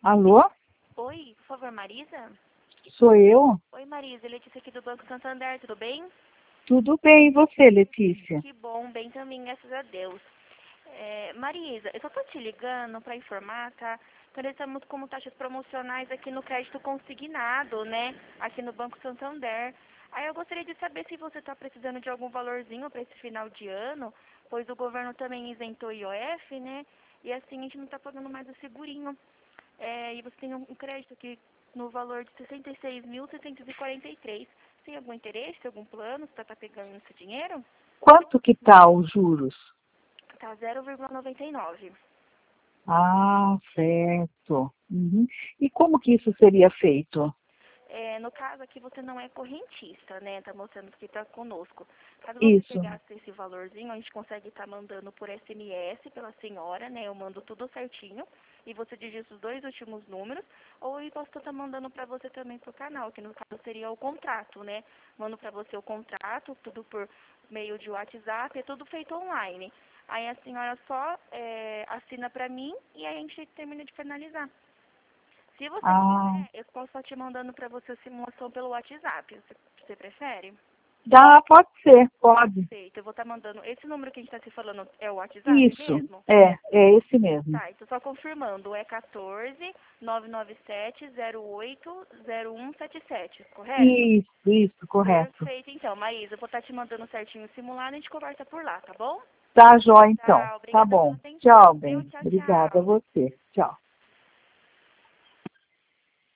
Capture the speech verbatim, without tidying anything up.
Alô? Oi, por favor, Marisa? Sou eu? Oi, Marisa, Letícia aqui do Banco Santander, tudo bem? Tudo bem, e você, Letícia? Que bom, bem também, graças a Deus. É, Marisa, eu só tô te ligando para informar, tá? Que nós estamos com taxas promocionais aqui no crédito consignado, né? Aqui no Banco Santander. Aí eu gostaria de saber se você está precisando de algum valorzinho para esse final de ano, pois o governo também isentou I O F, né? E assim a gente não está pagando mais o segurinho. É, e você tem um crédito aqui no valor de sessenta e seis mil, seiscentos e quarenta e três. Tem algum interesse, algum plano para estar pegando esse dinheiro? Quanto que tá os juros? Tá zero vírgula noventa e nove. Ah, certo. Uhum. E como que isso seria feito? É, no caso aqui você não é correntista, né? Tá mostrando que tá conosco. Caso você Isso. pegasse esse valorzinho, a gente consegue estar mandando por S M S pela senhora, né? Eu mando tudo certinho e você digita os dois últimos números, ou eu posso estar mandando para você também pro canal, que no caso seria o contrato, né? Mando para você o contrato, tudo por meio de WhatsApp, é tudo feito online. Aí a senhora só é, assina para mim e aí a gente termina de finalizar. Se você Ah, quiser, eu posso estar te mandando para você a simulação pelo WhatsApp. Você, você prefere? dá, pode ser, pode. Perfeito. Eu vou estar mandando. Esse número que a gente está se falando é o WhatsApp Isso, mesmo? é, é esse mesmo. Tá, então só confirmando. É quatorze, nove nove sete, zero oito, zero um sete sete, correto? Isso, isso, correto. Perfeito, então, Maísa. Eu vou estar te mandando certinho o simulado e a gente conversa por lá, tá bom? Tá, jóia, então. Tá, Tá obrigada pela bom. atenção, Tchau, viu? bem. Tchau, Obrigada a tchau. você. Tchau.